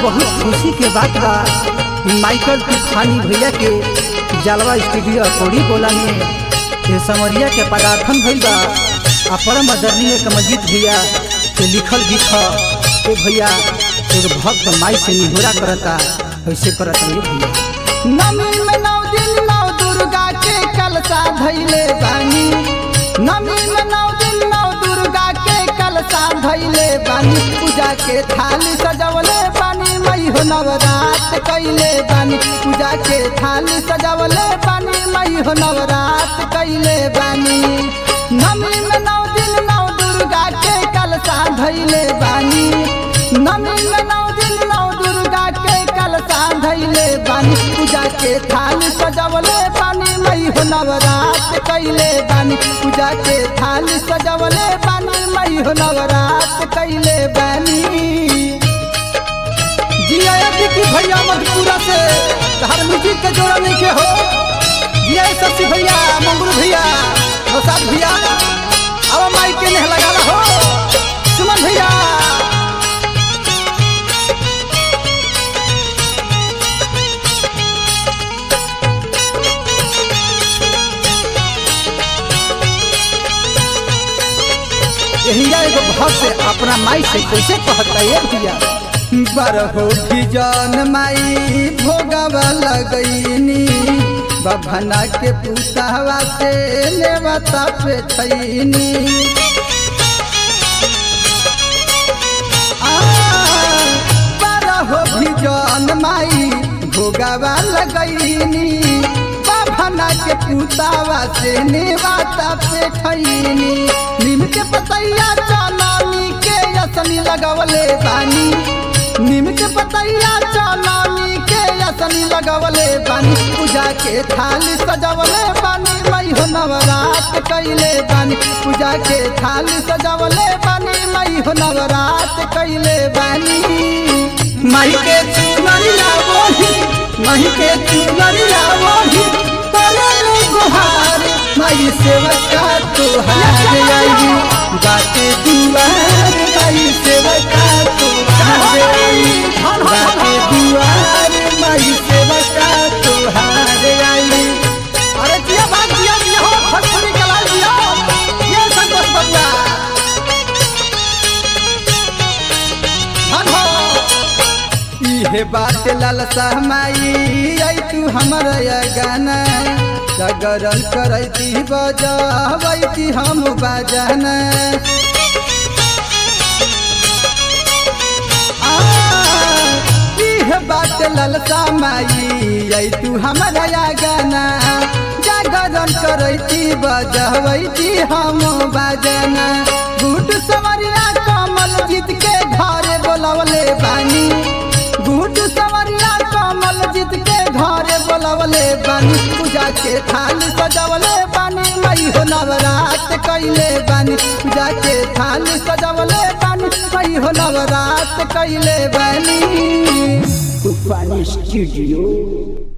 बहुत खुशी के बात बा। माइकल तूफानी भैया के जलवा स्टूडियो कोड़ी बोला में ये समरिया के पदार्पण भइल बा। परम आदरणीय कमलजीत भैया के लिखल गीत ए भैया एक भक्त माई से निहोरा करता ऐसे करता ये भैया। नमी में 9 दिन 9 दुर्गा के कलशा धैले बानी, नमी में 9 दिन 9 दुर्गा के कलशा धैले बानी, पूजा के थाली सजवले बानी, मई हो नवरात कैले बानी, पूजा के थाली सजवले बानी, मई हो नवरात कैले बानी। नमी में 9 दिन 9 दुर्गा के कलशा धैले बानी, नमी में 9 दिन 9 दुर्गा के कलशा धैले बानी, पूजा के थाली सजवले बानी, मई हो नवरात कैले बानी, पूजा के थाली सजवले बानी, मई हो नवरात कैले बानी। जिया की भैया मधुपुरा से हर म्यूजिक के जोड़ा नहीं के हो। जिया शशि भैया, मंगरू भैया, प्रसाद भैया, अब माइक के नहीं लगा हो। सुमन भैया यहिया एगो भक्त अपना माई से कैसे कहता है भैया। बरहो जान माई भोगवा लगैनी, बभना के पुतहवा से नेवता पे थैनी। बरहो जान माई भोगवा लगैनी, बभना के पुतहवा से नेवता पे थैनी। नीम के पतैया चनानी के असनी लगवले बानी, नीम के पतैया चनानी के असनी लगवले बानी, पूजा के थाली सजवले बानी, मई हो नवरात कैले बानी, पूजा के थाली सजवले बानी, मई हो नवरात कैले बानी। माई के चुनरिया वही, माई के चुनरिया वही, तरल गुहार माई सेवका तुहार आई, बाटे दुआर माई सेवका तुहार आई, बाटे दुआर माई सेवका तुहार आई। अरे जिया बात जिया जिया हो फटफटी कला जिया ये संतोष बबुआ धन हो। इहे बात लालसा माई आई तू हमर गाना, जागरण करैती बजावैती हम बाजाना। इहे बात लालसा माई आई तू हमर गाना, जागरण करैती बजावैती हम बाजाना। गुट सवरिया कमल जीत के घरे बोलवले बानी, गुट सवरिया कमल जीत के घरे बोलवले बानी, पूजा के थाली सजवले बानी, मई हो नवरात कैले बानी, पूजा के थाली सजवले बानी, मई हो नवरात कैले बानी। तूफानी स्टूडियो।